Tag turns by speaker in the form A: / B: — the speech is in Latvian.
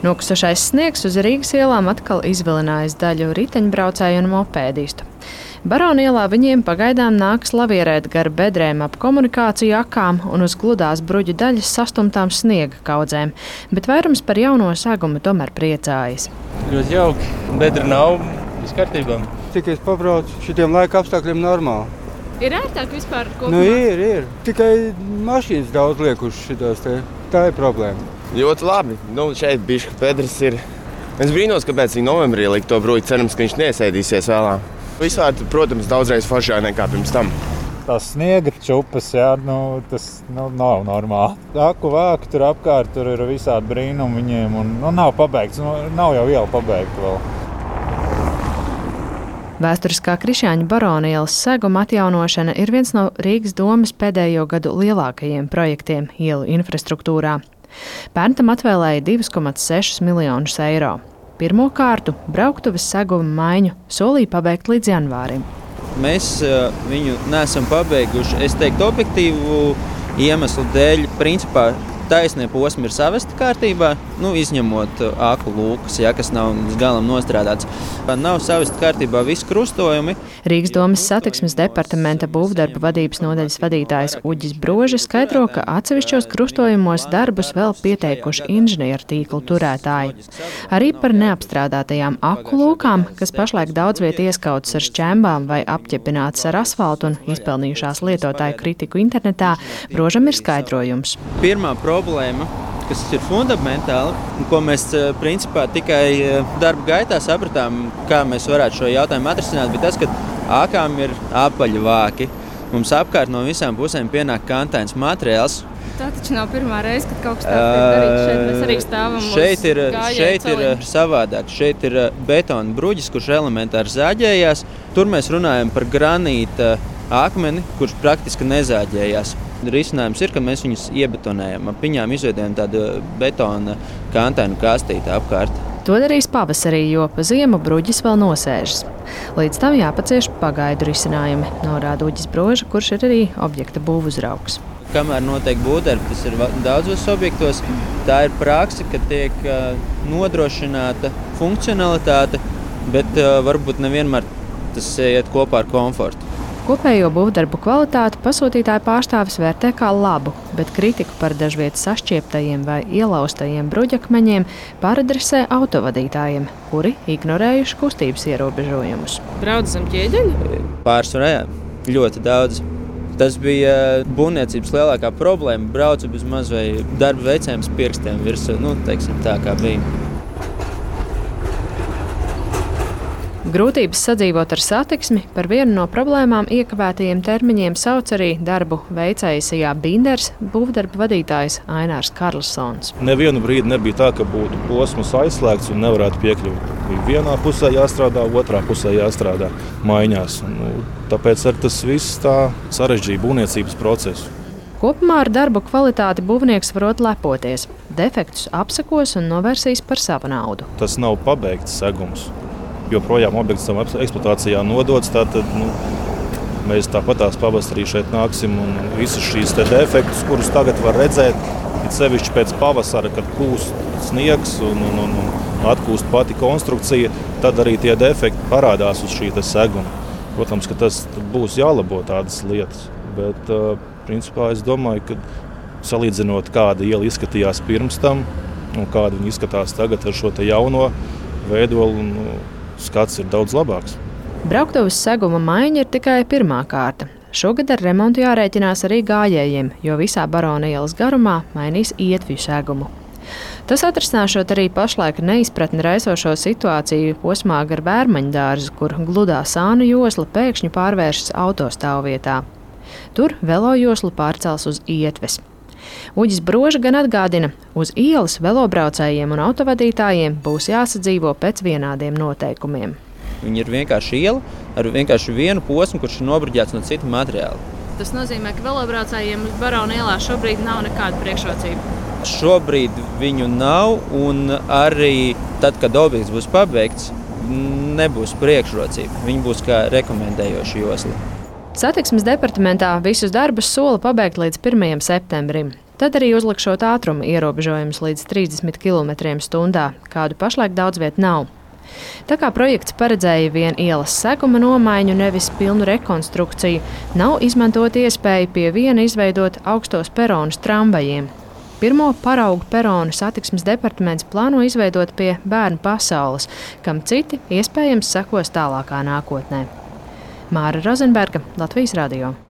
A: Nokusušais sniegs uz Rīgas ielām atkal izvilinājis daļu riteņbraucēju un mopēdistu. Barona ielā viņiem pagaidām nāks lavierēt gar bedrēm ap komunikāciju akām un uz gludās bruģu daļas sastumtām sniega kaudzēm, bet vairums par jauno segumu tomēr priecājas.
B: Ļoti jauki, bedra nav, viss kārtībā.
C: Cik es pabraucu, šitiem laika apstākļiem normāli.
A: Ir ērtāk vispār kopumā?
C: Nu ir. Tikai mašīnas daudz liekuši šitās te. Tā ir problēma.
D: Ļoti labi. Šeit bišķi bedres ir. Es brīnos, kāpēc viņi novembrī lika to bruģi. Cerams, ka viņš neiesaidīsies vēlā. Visādi, protams, daudzreiz foršāk nekā pirms tam.
E: Tās sniega čupas, tas nav normāli. Aku vāku tur apkārt, tur ir visādi brīnumi viņiem un nav pabeigts. Nav jau iela pabeigta vēl.
A: Vēsturiskā Krišjāņu Barona ielas seguma atjaunošana ir viens no Rīgas domes pēdējo gadu lielākajiem projektiem ielu infrastruktūrā. Pērn tam atvēlēja 2,6 miljonus eiro. Pirmo kārtu brauktuves seguma maiņu solīja pabeigt līdz janvārim.
F: Mēs viņu neesam pabeiguši, es teiktu, objektīvu iemeslu dēļ. Principā taisnie posmi ir savesti kārtībā, izņemot aku lūkas, kas nav līdz galam nostrādāts. Nav savesti kārtībā visi krustojumi.
A: Rīgas domes satiksmes departamenta būvdarbu vadības nodaļas vadītājs Uģis Broža skaidro, ka atsevišķos krustojumos darbus vēl pieteikuši inženieru tīklu turētāji. Arī par neapstrādātajām aku lūkām, kas pašlaik daudz viet ieskautas ar šķembām vai apķepinātas ar asfaltu un izpelnījušās lietotāju kritiku internetā, Brožam ir skaidrojums.
F: Pirmā problēma, kas ir fundamentāla, ko mēs principā tikai darba gaitā sapratām, kā mēs varētu šo jautājumu atrisināt, bija tas, ka ākām ir apaļi vāki. Mums apkārt no visām pusēm pienāk kantains materiāls.
G: Tā taču nav pirmā reize, kad kaut kas tāds tiek darīts. Šeit mēs arī stāvam
F: Šeit ir savādāk. Šeit ir betona bruģis, kurš elementāri zāģējās. Tur mēs runājam par granīta akmeni, kurš praktiski nezāģējās. Risinājums ir, ka mēs viņus iebetonējam. Ap viņām izveidojam tādu betona kantainu kastīti apkārt.
A: To darīs pavasarī, jo pa ziemu bruģis vēl nosēžas. Līdz tam jāpacieš pagaidu risinājumi, norāda Uģis Broža, kurš ir arī objekta būvuzraugs.
F: Kamēr notiek būvdarbi, tas ir daudzos objektos, tā ir prakse, ka tiek nodrošināta funkcionalitāte, bet varbūt nevienmēr tas iet kopā ar komfortu.
A: Kopējo būvdarbu kvalitāti pasūtītāju pārstāvis vērtē kā labu, bet kritiku par dažviet sašķieptajiem vai ielaustajiem bruģakmeņiem pāradresē autovadītājiem, kuri ignorējuši kustības ierobežojumus.
G: Brauc zem ķieģeļa?
F: Pārsvarā, ļoti daudz. Tas bija būvniecības lielākā problēma. Braucu bez maz vai darba veicējiem pirkstiem virsū, teiksim tā kā bija.
A: Grūtības sadzīvot ar satiksmi par vienu no problēmām iekavētajiem termiņiem sauc arī darbu veicējs Binders, būvdarbu vadītājs Ainārs Karlsons.
H: Nevienu brīdi nebija tā, ka būtu posms aizslēgts un nevarētu piekļūt. Bija vienā pusē jāstrādā, otrā pusē jāstrādā maiņās. Tāpēc ar tas viss tā sarežģīja būvniecības procesu.
A: Kopumā ar darbu kvalitāti būvnieks varot lepoties. Defektus apsekos un novērsīs par savu naudu.
H: Tas nav pabeigts segums. Joprojām objekts tam eksploatācijā nodots, tātad mēs tāpatās pavasarī šeit nāksim un visus šīs defektus, kurus tagad var redzēt, it sevišķi pēc pavasara, kad kūst sniegs un atkūst pati konstrukcija, tad arī tie defekti parādās uz šī seguma. Protams, ka tas būs jālabo tādas lietas, bet principā es domāju, ka salīdzinot, kāda iela izskatījās pirms tam un kāda viņa izskatās tagad ar šo jauno veidolu, skats ir daudz labāks.
A: Brauktuves seguma maiņa ir tikai pirmā kārta. Šogad ar remontu jārēķinās arī gājējiem, jo visā Barona ielas garumā mainīs ietvju segumu. Tas atrisināšot arī pašlaik neizpratni raisošo situāciju posmā gar Vērmaņdārzu, kur gludā sānu josla pēkšņi pārvēršas autostāvvietā. Tur velojoslu pārcels uz ietves. Uģis Broža gan atgādina, uz ielas velobraucējiem un autovadītājiem būs jāsadzīvo pēc vienādiem noteikumiem.
F: Viņa ir vienkārši iela ar vienkārši vienu posmu, kurš ir nobruģēts no cita materiāla.
G: Tas nozīmē, ka velobraucējiem uz Barona ielā šobrīd nav nekāda priekšrocība.
F: Šobrīd viņu nav, un arī tad, kad objekts būs pabeigts, nebūs priekšrocība. Viņa būs kā rekomendējoša josla.
A: Satiksmes departamentā visus darbus sola pabeigt līdz 1. septembrim. Tad arī uzlikšot ātruma ierobežojumus līdz 30 km/h, kādu pašlaik daudz viet nav. Tā kā projekts paredzēja vien ielas seguma nomaiņu, nevis pilnu rekonstrukciju, nav izmantota iespēja pie viena izveidot augstos peronus tramvajiem. Pirmo paraugu peronu satiksmes departaments plāno izveidot pie Bērnu pasaules, kam citi iespējams sekos tālākā nākotnē. Māra Rozenberga, Latvijas radio.